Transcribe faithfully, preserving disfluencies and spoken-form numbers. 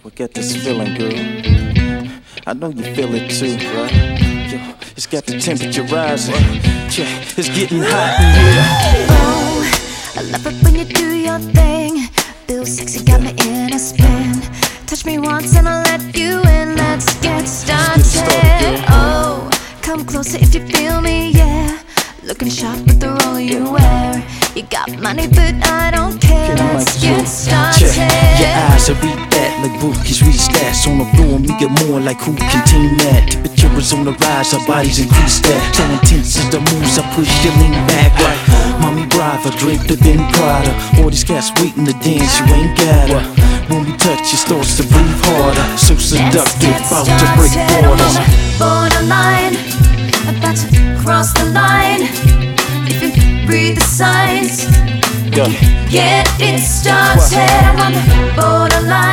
We got this feeling, girl. I know you feel it too, right? Yo, it's got the temperature rising. Yeah, it's getting hot in here. Oh, I love it when you do your thing. Feel sexy, got me in a spin. Touch me once and I'll let you in. Let's get started. Let's get started, oh, come closer if you feel me, yeah. Looking sharp with the roll you wear. You got money, but I don't care. Let's get started. Yeah, your eyes will read that like bookies read stats on the floor. Me get more like who can team that. Temperature is on the rise, our bodies increase that. So intense is the moves, I push you lean back right. Mommy driver, draped up in Prada. All these cats waiting to dance, you ain't got her. When we touch, it starts to breathe harder. So seductive, about to break borders. Borderline, about to cross the line. If you read the signs, yeah. get it started. I'm on the borderline.